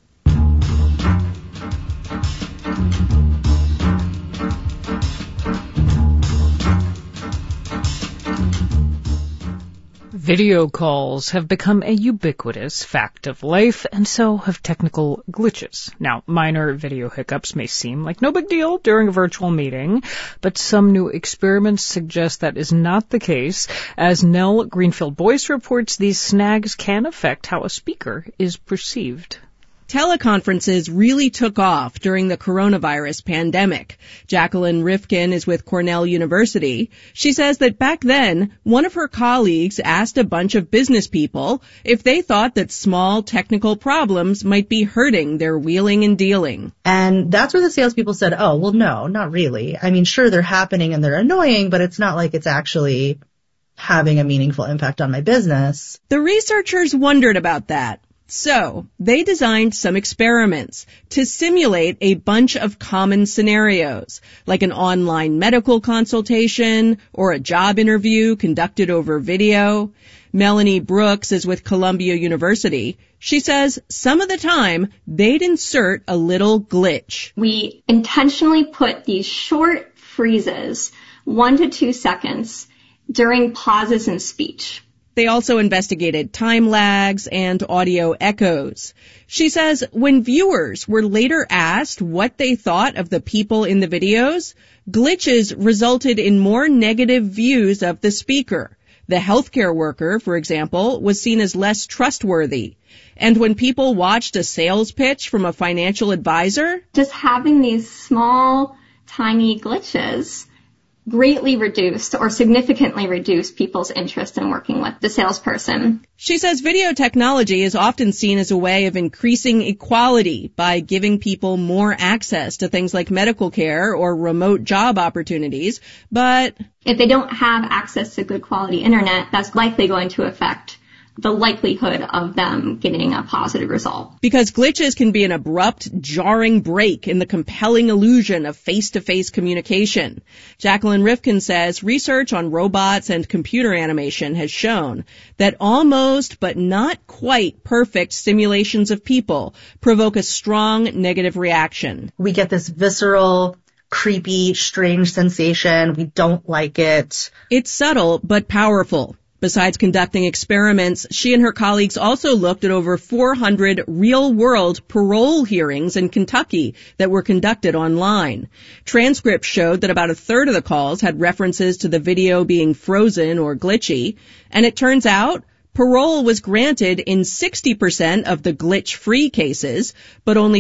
Video calls have become a ubiquitous fact of life, and so have technical glitches. Now, minor video hiccups may seem like no big deal during a virtual meeting, but some new experiments suggest that is not the case. As Nell Greenfield-Boyce reports, these snags can affect how a speaker is perceived. Teleconferences really took off during the coronavirus pandemic. Jacqueline Rifkin is with Cornell University. She says that back then, one of her colleagues asked a bunch of business people if they thought that small technical problems might be hurting their wheeling and dealing. And that's where the salespeople said, oh, well, no, not really. I mean, sure, they're happening and they're annoying, but it's not like it's actually having a meaningful impact on my business. The researchers wondered about that. So, they designed some experiments to simulate a bunch of common scenarios, like an online medical consultation or a job interview conducted over video. Melanie Brooks is with Columbia University. She says some of the time, they'd insert a little glitch. We intentionally put these short freezes, 1 to 2 seconds, during pauses in speech. They also investigated time lags and audio echoes. She says when viewers were later asked what they thought of the people in the videos, glitches resulted in more negative views of the speaker. The healthcare worker, for example, was seen as less trustworthy. And when people watched a sales pitch from a financial advisor, just having these small, tiny glitches greatly reduced or significantly reduced people's interest in working with the salesperson. She says video technology is often seen as a way of increasing equality by giving people more access to things like medical care or remote job opportunities, but if they don't have access to good quality internet, that's likely going to affect the likelihood of them getting a positive result. Because glitches can be an abrupt, jarring break in the compelling illusion of face-to-face communication. Jacqueline Rifkin says research on robots and computer animation has shown that almost but not quite perfect simulations of people provoke a strong negative reaction. We get this visceral, creepy, strange sensation. We don't like it. It's subtle but powerful. Besides conducting experiments, she and her colleagues also looked at over 400 real-world parole hearings in Kentucky that were conducted online. Transcripts showed that about a third of the calls had references to the video being frozen or glitchy, and it turns out parole was granted in 60% of the glitch-free cases, but only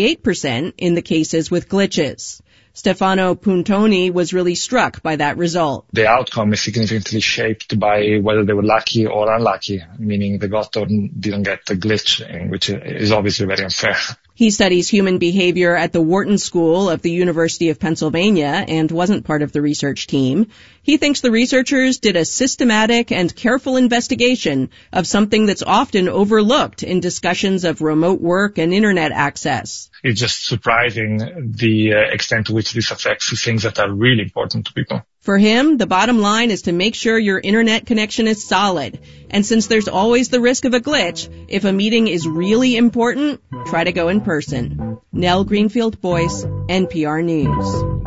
48% in the cases with glitches. Stefano Puntoni was really struck by that result. The outcome is significantly shaped by whether they were lucky or unlucky, meaning they got or didn't get the glitch, which is obviously very unfair. He studies human behavior at the Wharton School of the University of Pennsylvania and wasn't part of the research team. He thinks the researchers did a systematic and careful investigation of something that's often overlooked in discussions of remote work and internet access. It's just surprising the extent to which this affects things that are really important to people. For him, the bottom line is to make sure your internet connection is solid. And since there's always the risk of a glitch, if a meeting is really important, try to go in person. Nell Greenfield-Boyce, NPR News.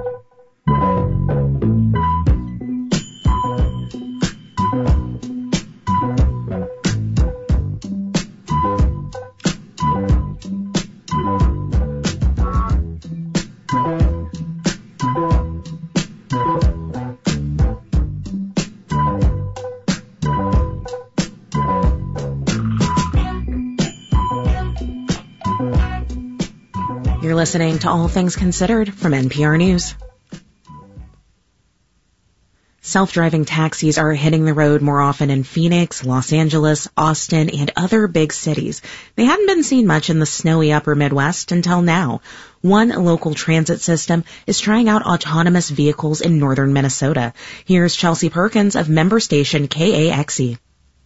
You're listening to All Things Considered from NPR News. Self-driving taxis are hitting the road more often in Phoenix, Los Angeles, Austin, and other big cities. They hadn't been seen much in the snowy upper Midwest until now. One local transit system is trying out autonomous vehicles in northern Minnesota. Here's Chelsea Perkins of member station KAXE.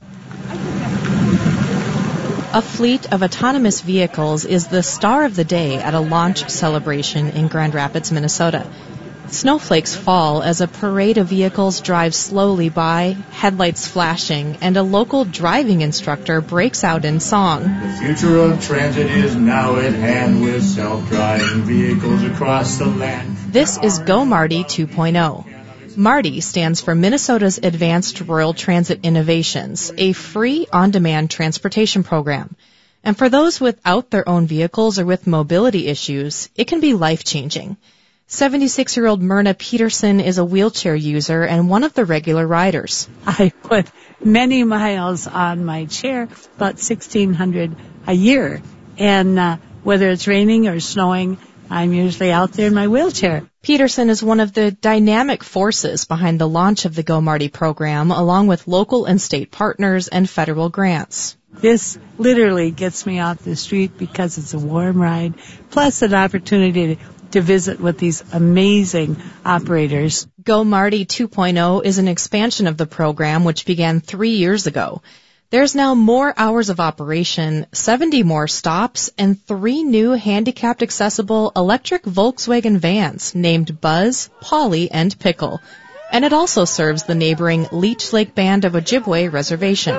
A fleet of autonomous vehicles is the star of the day at a launch celebration in Grand Rapids, Minnesota. Snowflakes fall as a parade of vehicles drives slowly by, headlights flashing, and a local driving instructor breaks out in song. The future of transit is now at hand with self-driving vehicles across the land. This is Go Marty 2.0. MARTI stands for Minnesota's Advanced Rural Transit Innovations, a free on-demand transportation program. And for those without their own vehicles or with mobility issues, it can be life-changing. 76-year-old Myrna Peterson is a wheelchair user and one of the regular riders. I put many miles on my chair, about 1,600 a year. And whether it's raining or snowing, I'm usually out there in my wheelchair. Peterson is one of the dynamic forces behind the launch of the Go Marty program, along with local and state partners and federal grants. This literally gets me off the street because it's a warm ride, plus an opportunity to visit with these amazing operators. Go Marty 2.0 is an expansion of the program, which began 3 years ago. There's now more hours of operation, 70 more stops, and 3 new handicapped accessible electric Volkswagen vans named Buzz, Polly, and Pickle. And it also serves the neighboring Leech Lake Band of Ojibwe Reservation.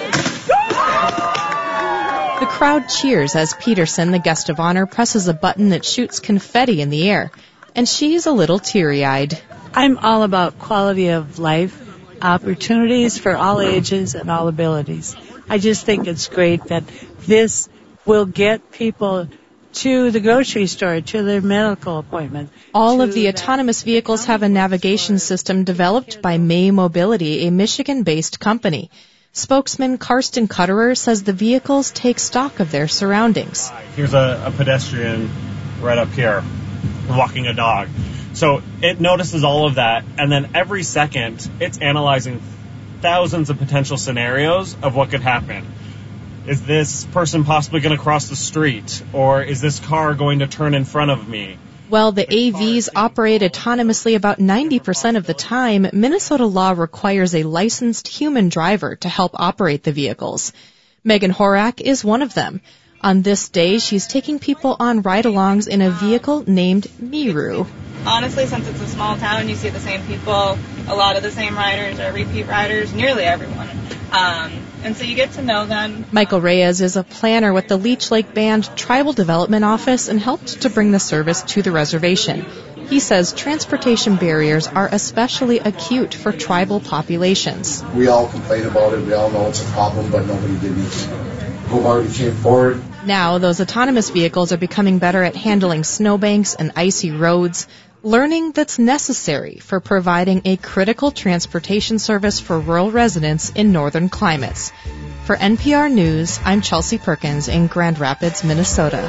The crowd cheers as Peterson, the guest of honor, presses a button that shoots confetti in the air. And she's a little teary-eyed. I'm all about quality of life, opportunities for all ages and all abilities. I just think it's great that this will get people to the grocery store, to their medical appointment. All of the autonomous vehicles have a navigation system developed by May Mobility, a Michigan-based company. Spokesman Karsten Cutterer says the vehicles take stock of their surroundings. Here's a pedestrian right up here walking a dog. So it notices all of that, and then every second it's analyzing thousands of potential scenarios of what could happen. Is this person possibly going to cross the street? Or is this car going to turn in front of me? While the AVs operate autonomously about 90% of the time, Minnesota law requires a licensed human driver to help operate the vehicles. Megan Horak is one of them. On this day, she's taking people on ride-alongs in a vehicle named Miru. Honestly, since it's a small town, you see the same people. A lot of the same riders are repeat riders, nearly everyone. And so you get to know them. Michael Reyes is a planner with the Leech Lake Band Tribal Development Office and helped to bring the service to the reservation. He says transportation barriers are especially acute for tribal populations. We all complain about it. We all know it's a problem, but nobody did anything. Go Marty came forward. Now, those autonomous vehicles are becoming better at handling snowbanks and icy roads, learning that's necessary for providing a critical transportation service for rural residents in northern climates. For NPR News, I'm Chelsea Perkins in Grand Rapids, Minnesota.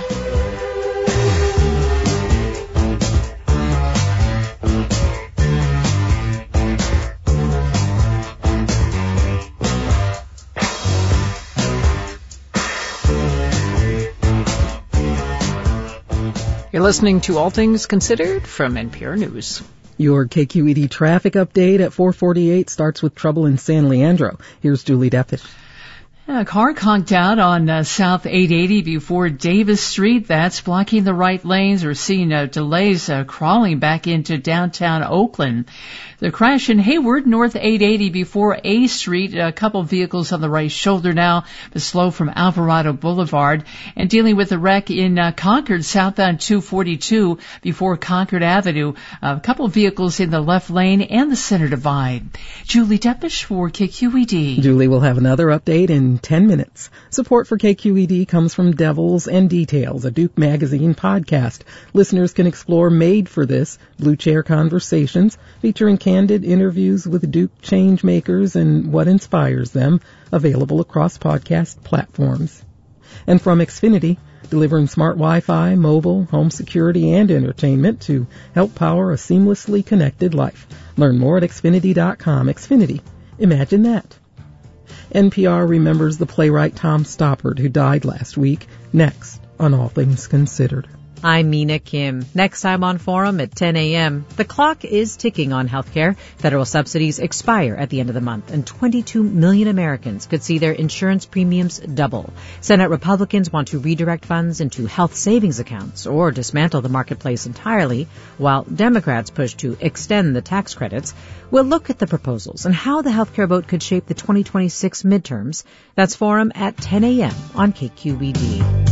You're listening to All Things Considered from NPR News. Your KQED traffic update at 4:48 starts with trouble in San Leandro. Here's Julie Deppish. A car conked out on South 880 before Davis Street. That's blocking the right lanes. We're seeing delays crawling back into downtown Oakland. The crash in Hayward, North 880 before A Street. A couple vehicles on the right shoulder now, but slow from Alvarado Boulevard. And dealing with the wreck in Concord, southbound 242 before Concord Avenue. A couple vehicles in the left lane and the center divide. Julie Deppish for KQED. Julie will have another update in 10 minutes. Support for KQED comes from Devils and Details, a Duke Magazine podcast. Listeners can explore Made for This, Blue Chair Conversations, featuring candid interviews with Duke change makers and what inspires them, available across podcast platforms. And from Xfinity, delivering smart Wi-Fi, mobile, home security, and entertainment to help power a seamlessly connected life. Learn more at Xfinity.com. Xfinity. Imagine that. NPR remembers the playwright Tom Stoppard, who died last week. Next on All Things Considered. I'm Mina Kim. Next time on Forum at 10 a.m. The clock is ticking on healthcare. Federal subsidies expire at the end of the month, and 22 million Americans could see their insurance premiums double. Senate Republicans want to redirect funds into health savings accounts or dismantle the marketplace entirely, while Democrats push to extend the tax credits. We'll look at the proposals and how the healthcare vote could shape the 2026 midterms. That's Forum at 10 a.m. on KQED.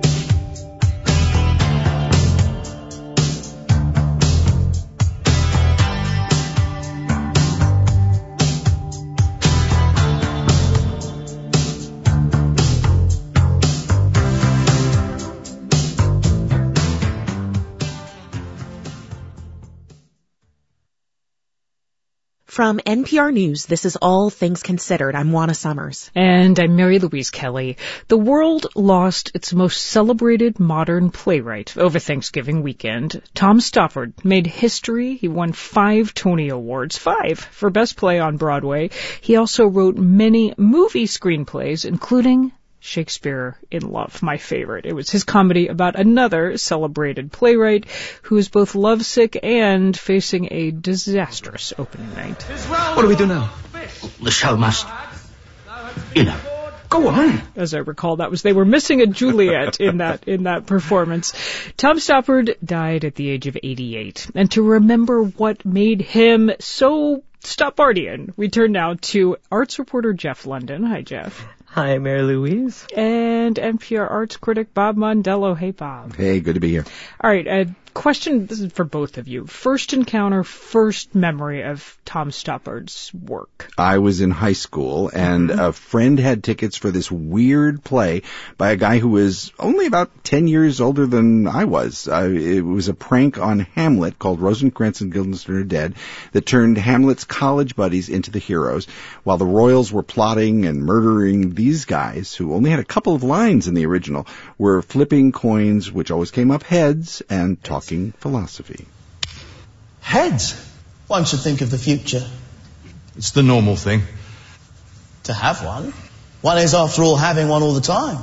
From NPR News, this is All Things Considered. I'm Juana Summers. And I'm Mary Louise Kelly. The world lost its most celebrated modern playwright over Thanksgiving weekend. Tom Stoppard made history. He won 5 Tony Awards, 5 for Best Play on Broadway. He also wrote many movie screenplays, including Shakespeare in Love, my favorite. It was his comedy about another celebrated playwright who is both lovesick and facing a disastrous opening night. What do we do now? The show must, go on. As I recall, they were missing a Juliet in that performance. Tom Stoppard died at the age of 88. And to remember what made him so Stoppardian, we turn now to arts reporter Jeff London. Hi, Jeff. Hi, Mary Louise. And NPR arts critic Bob Mondello. Hey, Bob. Hey, good to be here. All right, a question, this is for both of you. First encounter, first memory of Tom Stoppard's work. I was in high school, and a friend had tickets for this weird play by a guy who was only about 10 years older than I was. It was a prank on Hamlet called Rosencrantz and Guildenstern Are Dead that turned Hamlet's college buddies into the heroes, while the royals were plotting and murdering these guys, who only had a couple of lines in the original, were flipping coins, which always came up heads, and talking philosophy. Heads? One should think of the future. It's the normal thing. To have one. One is, after all, having one all the time.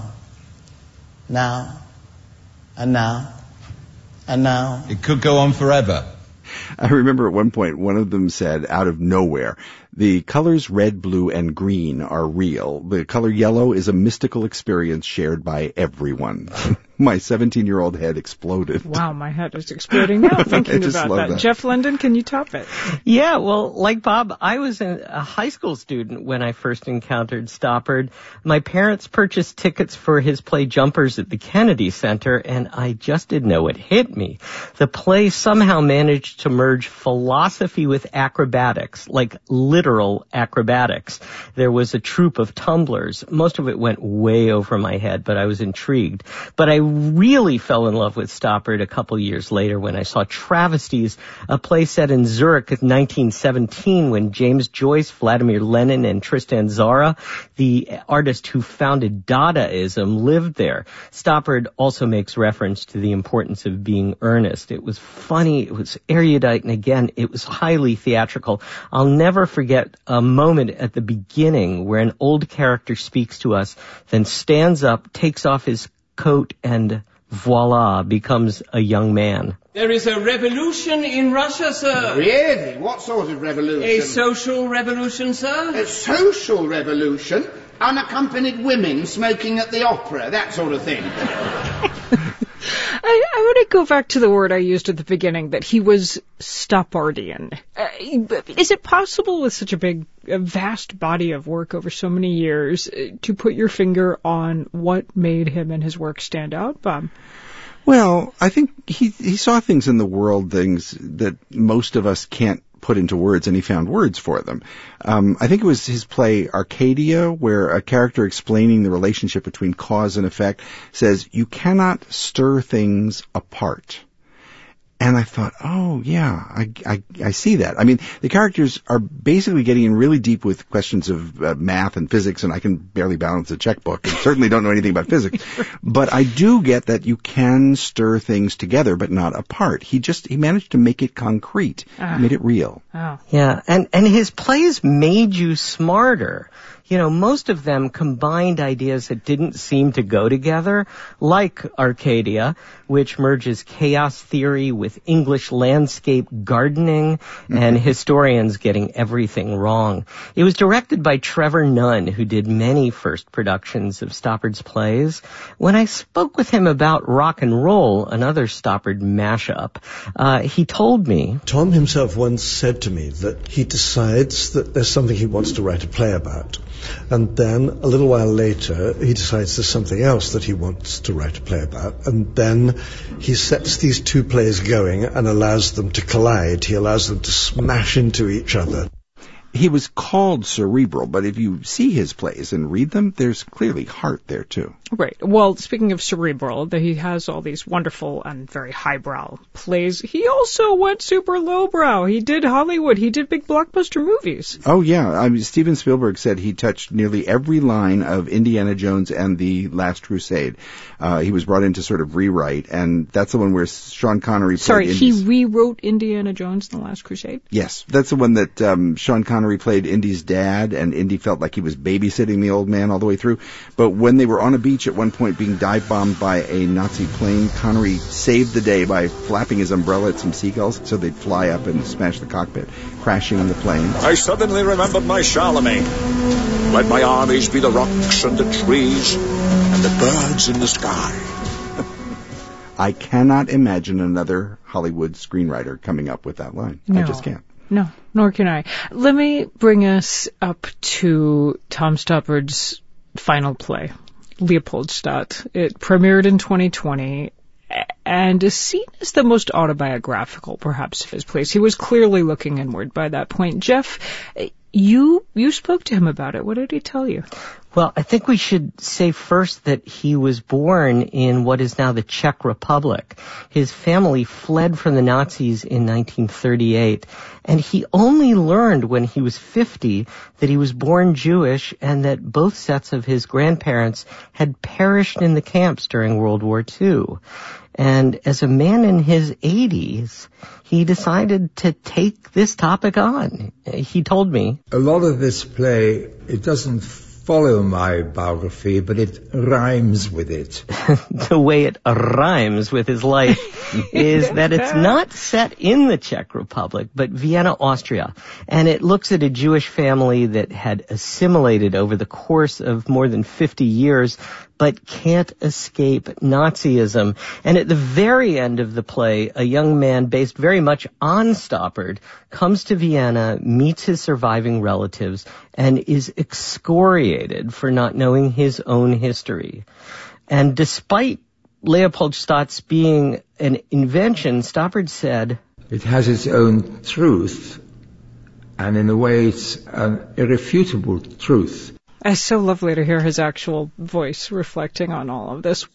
Now, and now, and now. It could go on forever. I remember at one point one of them said, out of nowhere, the colors red, blue, and green are real. The color yellow is a mystical experience shared by everyone. My 17-year-old head exploded. Wow, my head is exploding now thinking about that. Jeff London, can you top it? Yeah, well, like Bob, I was a high school student when I first encountered Stoppard. My parents purchased tickets for his play Jumpers at the Kennedy Center, and I just didn't know it hit me. The play somehow managed to merge philosophy with acrobatics, like literal acrobatics. There was a troupe of tumblers. Most of it went way over my head, but I was intrigued. But I really fell in love with Stoppard a couple years later when I saw Travesties, a play set in Zurich in 1917 when James Joyce, Vladimir Lenin, and Tristan Tzara, the artist who founded Dadaism, lived there. Stoppard also makes reference to the importance of being earnest. It was funny, it was erudite, and again, it was highly theatrical. I'll never forget a moment at the beginning where an old character speaks to us, then stands up, takes off his coat, and voila, becomes a young man. There is a revolution in Russia, sir. Really? What sort of revolution? A social revolution, sir. A social revolution? Unaccompanied women smoking at the opera, that sort of thing. I want to go back to the word I used at the beginning, that he was Stoppardian. Is it possible with such a vast body of work over so many years to put your finger on what made him and his work stand out, Bob? Well, I think he saw things in the world, things that most of us can't put into words, and he found words for them. I think it was his play Arcadia, where a character explaining the relationship between cause and effect says, you cannot stir things apart. And I thought, oh, yeah, I see that. I mean, the characters are basically getting in really deep with questions of math and physics, and I can barely balance a checkbook and certainly don't know anything about physics. But I do get that you can stir things together, but not apart. He managed to make it concrete, made it real. Oh. Yeah, and his plays made you smarter. You know, most of them combined ideas that didn't seem to go together, like Arcadia, which merges chaos theory with English landscape gardening and historians getting everything wrong. It was directed by Trevor Nunn, who did many first productions of Stoppard's plays. When I spoke with him about Rock and Roll, another Stoppard mashup, he told me, Tom himself once said to me that he decides that there's something he wants to write a play about. And then, a little while later, he decides there's something else that he wants to write a play about. And then he sets these two plays going and allows them to collide. He allows them to smash into each other. He was called cerebral, but if you see his plays and read them, there's clearly heart there, too. Right. Well, speaking of cerebral, he has all these wonderful and very highbrow plays. He also went super lowbrow. He did Hollywood. He did big blockbuster movies. Oh, yeah. I mean, Steven Spielberg said he touched nearly every line of Indiana Jones and the Last Crusade. He was brought in to sort of rewrite, and that's the one where Sean Connery played He rewrote Indiana Jones and the Last Crusade? Yes. That's the one that Sean Connery played Indy's dad, and Indy felt like he was babysitting the old man all the way through. But when they were on a beach at one point being dive-bombed by a Nazi plane, Connery saved the day by flapping his umbrella at some seagulls so they'd fly up and smash the cockpit, crashing the plane. I suddenly remembered my Charlemagne. Let my armies be the rocks and the trees and the birds in the sky. I cannot imagine another Hollywood screenwriter coming up with that line. No. I just can't. No, nor can I. Let me bring us up to Tom Stoppard's final play, Leopoldstadt. It premiered in 2020 and is seen as the most autobiographical, perhaps, of his plays. He was clearly looking inward by that point. Jeff, you spoke to him about it. What did he tell you? Well, I think we should say first that he was born in what is now the Czech Republic. His family fled from the Nazis in 1938, and he only learned when he was 50 that he was born Jewish and that both sets of his grandparents had perished in the camps during World War II. And as a man in his 80s, he decided to take this topic on. He told me, a lot of this play, it doesn't follow my biography, but it rhymes with it. The way it rhymes with his life is that it's not set in the Czech Republic, but Vienna, Austria. And it looks at a Jewish family that had assimilated over the course of more than 50 years, but can't escape Nazism. And at the very end of the play, a young man based very much on Stoppard comes to Vienna, meets his surviving relatives, and is excoriated for not knowing his own history. And despite Leopoldstadt's being an invention, Stoppard said, it has its own truth, and in a way it's an irrefutable truth. It's so lovely to hear his actual voice reflecting on all of this.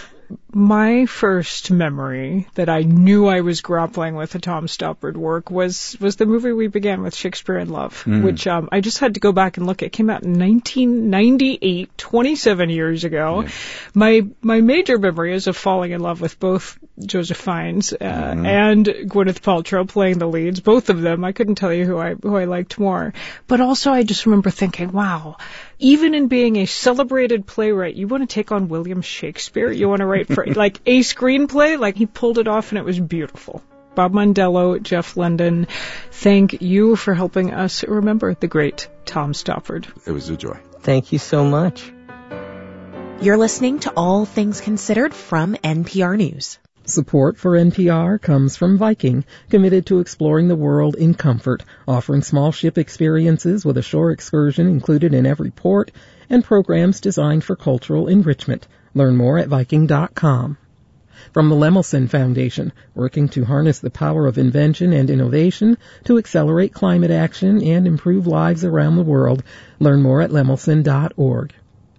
My first memory that I knew I was grappling with the Tom Stoppard work was the movie we began with, Shakespeare in Love, which I just had to go back and look at. It came out in 1998, 27 years ago. Yeah. My major memory is of falling in love with both Joseph Fiennes and Gwyneth Paltrow playing the leads, both of them. I couldn't tell you who I liked more. But also I just remember thinking, wow, even in being a celebrated playwright, you want to take on William Shakespeare? You want to write for like a screenplay? Like, he pulled it off and it was beautiful. Bob Mondello, Jeff London, thank you for helping us remember the great Tom Stoppard. It was a joy. Thank you so much. You're listening to All Things Considered from NPR News. Support for NPR comes from Viking, committed to exploring the world in comfort, offering small ship experiences with a shore excursion included in every port, and programs designed for cultural enrichment. Learn more at Viking.com. From the Lemelson Foundation, working to harness the power of invention and innovation to accelerate climate action and improve lives around the world. Learn more at Lemelson.org.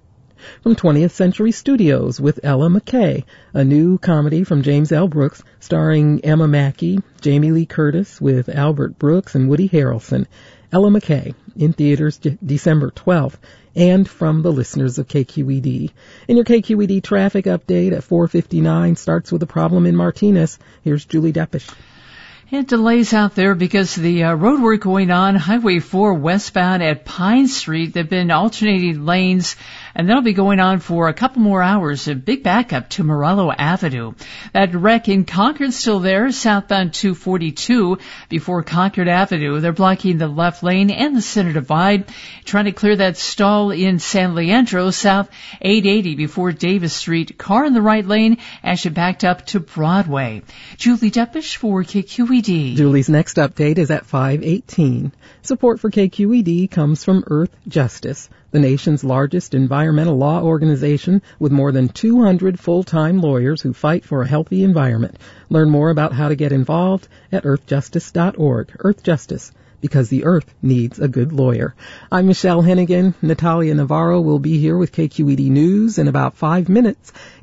From 20th Century Studios with Ella McKay, a new comedy from James L. Brooks starring Emma Mackey, Jamie Lee Curtis with Albert Brooks and Woody Harrelson. Ella McKay, in theaters December 12th, and from the listeners of KQED. In your KQED traffic update at 4:59 starts with a problem in Martinez. Here's Julie Deppish. And delays out there because of the road work going on Highway 4 westbound at Pine Street. They've been alternating lanes, and that'll be going on for a couple more hours. A big backup to Morello Avenue. That wreck in Concord still there, southbound 242 before Concord Avenue. They're blocking the left lane and the center divide, trying to clear that stall in San Leandro, south 880 before Davis Street. Car in the right lane, actually backed up to Broadway. Julie Deppish for KQED. Julie's next update is at 5:18. Support for KQED comes from Earth Justice, the nation's largest environmental law organization with more than 200 full-time lawyers who fight for a healthy environment. Learn more about how to get involved at earthjustice.org. Earth Justice, because the earth needs a good lawyer. I'm Michelle Hennigan. Natalia Navarro will be here with KQED News in about 5 minutes.